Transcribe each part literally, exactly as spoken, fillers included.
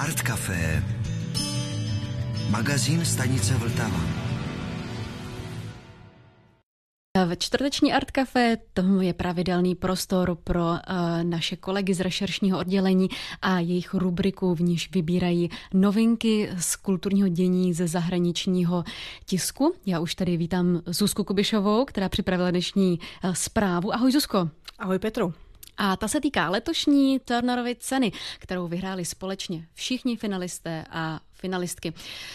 Art Café, magazín stanice Vltava. Ve čtvrteční Art Café tomu je pravidelný prostor pro uh, naše kolegy z rešeršního oddělení a jejich rubriku, v níž vybírají novinky z kulturního dění ze zahraničního tisku. Já už tady vítám Zuzku Kubišovou, která připravila dnešní uh, zprávu. Ahoj Zuzko. Ahoj Petru. A ta se týká letošní Turnerovy ceny, kterou vyhráli společně všichni finalisté a finalistky.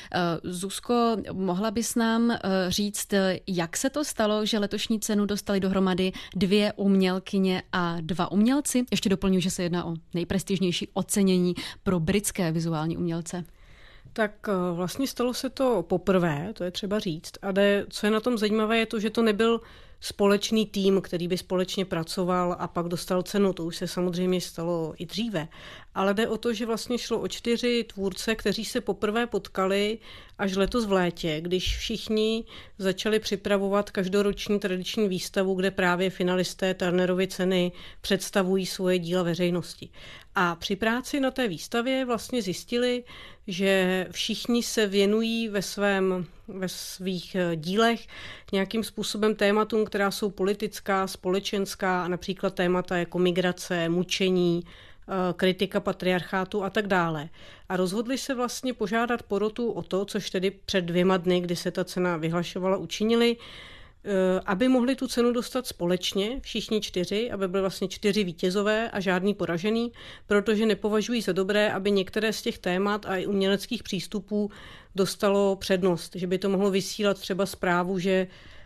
Zuzko, mohla bys nám říct, jak se to stalo, že letošní cenu dostali dohromady dvě umělkyně a dva umělci? Ještě doplňuji, že se jedná o nejprestižnější ocenění pro britské vizuální umělce. Tak vlastně stalo se to poprvé, to je třeba říct. A de, co je na tom zajímavé, je to, že to nebyl společný tým, který by společně pracoval a pak dostal cenu. To už se samozřejmě stalo i dříve. Ale jde o to, že vlastně šlo o čtyři tvůrce, kteří se poprvé potkali až letos v létě, když všichni začali připravovat každoroční tradiční výstavu, kde právě finalisté Turnerovy ceny představují svoje díla veřejnosti. A při práci na té výstavě vlastně zjistili, že všichni se věnují ve svém, ve svých dílech nějakým způsobem tématům, která jsou politická, společenská, a například témata jako migrace, mučení, kritika patriarchátu a tak dále. A rozhodli se vlastně požádat porotu o to, což tedy před dvěma dny, kdy se ta cena vyhlašovala, učinili, aby mohli tu cenu dostat společně, všichni čtyři, aby byly vlastně čtyři vítězové a žádný poražený, protože nepovažují za dobré, aby některé z těch témat a i uměleckých přístupů dostalo přednost, že by to mohlo vysílat třeba zprávu, že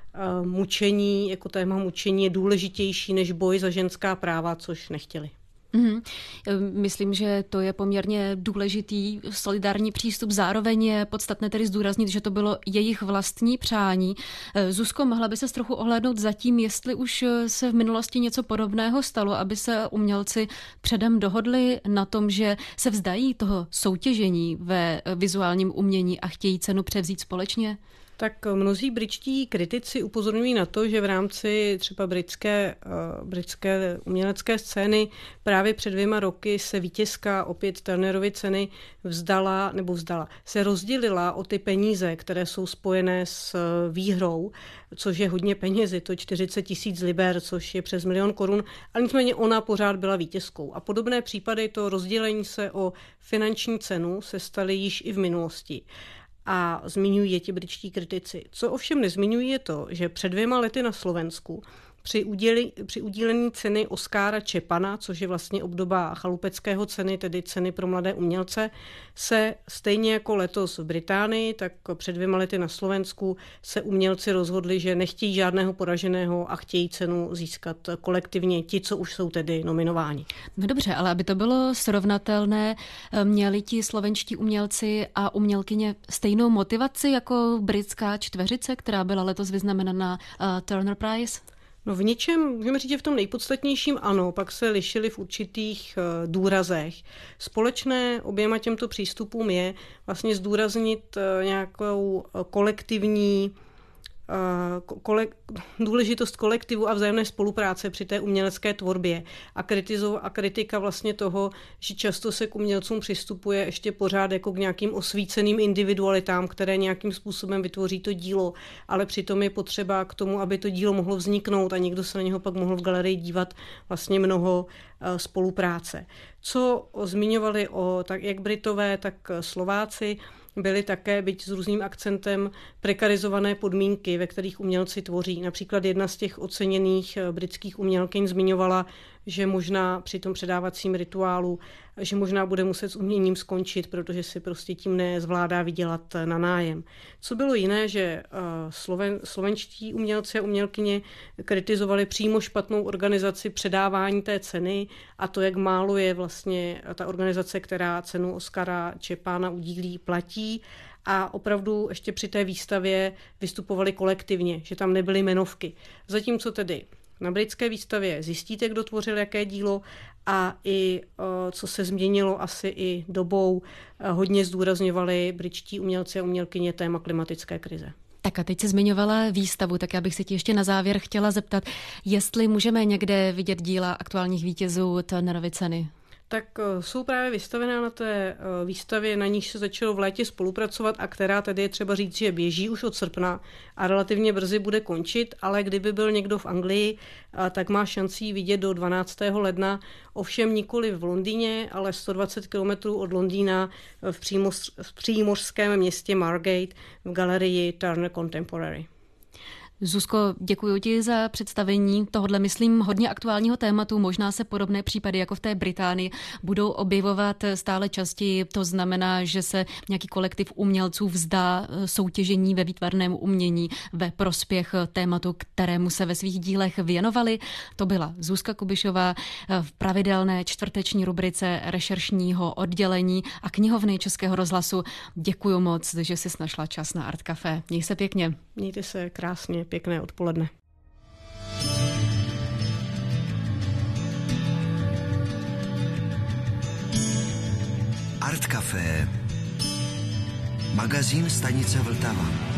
mučení, jako téma mučení je důležitější než boj za ženská práva, což nechtěli. Mm-hmm. Myslím, že to je poměrně důležitý solidární přístup. Zároveň je podstatné tedy zdůraznit, že to bylo jejich vlastní přání. Zuzko, mohla by se trochu ohlédnout za tím, jestli už se v minulosti něco podobného stalo, aby se umělci předem dohodli na tom, že se vzdají toho soutěžení ve vizuálním umění a chtějí cenu převzít společně? Tak mnozí britští kritici upozorňují na to, že v rámci třeba britské, uh, britské umělecké scény právě před dvěma roky se vítězka opět Turnerovy ceny vzdala, nebo vzdala, se rozdělila o ty peníze, které jsou spojené s výhrou, což je hodně peněz, je to čtyřicet tisíc liber, což je přes milion korun, ale nicméně ona pořád byla vítězkou. A podobné případy, to rozdělení se o finanční cenu, se staly již i v minulosti. A zmiňují je ti britští kritici. Co ovšem nezmiňují je to, že před dvěma lety na Slovensku při, uděli, při udělení ceny Oscara Čepana, což je vlastně obdoba chalupeckého ceny, tedy ceny pro mladé umělce, se stejně jako letos v Británii, tak před dvěma lety na Slovensku se umělci rozhodli, že nechtějí žádného poraženého a chtějí cenu získat kolektivně ti, co už jsou tedy nominováni. No dobře, ale aby to bylo srovnatelné, měli ti slovenští umělci a umělkyně stejnou motivaci jako britská čtveřice, která byla letos vyznamenána uh, Turner Prize? No v něčem, můžeme říct, že v tom nejpodstatnějším ano, pak se lišili v určitých uh, důrazech. Společné oběma těmto přístupům je vlastně zdůraznit uh, nějakou uh, kolektivní Kole- důležitost kolektivu a vzájemné spolupráce při té umělecké tvorbě a, kritizo- a kritika vlastně toho, že často se k umělcům přistupuje ještě pořád jako k nějakým osvíceným individualitám, které nějakým způsobem vytvoří to dílo, ale přitom je potřeba k tomu, aby to dílo mohlo vzniknout a někdo se na něho pak mohl v galerii dívat, vlastně mnoho uh, spolupráce. Co zmiňovali o tak jak Britové, tak Slováci, byly také, byť s různým akcentem, prekarizované podmínky, ve kterých umělci tvoří. Například jedna z těch oceněných britských umělkyň zmiňovala, že možná při tom předávacím rituálu, že možná bude muset s uměním skončit, protože si prostě tím nezvládá vydělat na nájem. Co bylo jiné, že sloven, slovenští umělci a umělkyně kritizovali přímo špatnou organizaci předávání té ceny a to, jak málo je vlastně ta organizace, která cenu Oscara Čepána udílí, platí. A opravdu ještě při té výstavě vystupovali kolektivně, že tam nebyly jmenovky. Zatímco tedy na britské výstavě zjistíte, kdo tvořil jaké dílo a i co se změnilo asi i dobou, hodně zdůrazňovali britští umělci a umělkyně téma klimatické krize. Tak a teď se zmiňovala výstavu, tak já bych se ti ještě na závěr chtěla zeptat, jestli můžeme někde vidět díla aktuálních vítězů Turnerovy ceny. tak jsou právě vystavená na té výstavě, na níž se začalo v létě spolupracovat a která tedy je třeba říct, že běží už od srpna a relativně brzy bude končit, ale kdyby byl někdo v Anglii, tak má šanci vidět do dvanáctého ledna, ovšem nikoli v Londýně, ale sto dvacet kilometrů od Londýna v, přímoř, v přímořském městě Margate v galerii Turner Contemporary. Zuzko, děkuji ti za představení tohohle, myslím, hodně aktuálního tématu. Možná se podobné případy jako v té Británii budou objevovat stále častěji. To znamená, že se nějaký kolektiv umělců vzdá soutěžení ve výtvarném umění ve prospěch tématu, kterému se ve svých dílech věnovali. To byla Zuzka Kubišová v pravidelné čtvrteční rubrice rešeršního oddělení a knihovny Českého rozhlasu. Děkuji moc, že jsi našla čas na Art Café. Měj se pěkně. Mějte se krásně. Pěkné odpoledne. Art Café. Magazín stanice Vltava.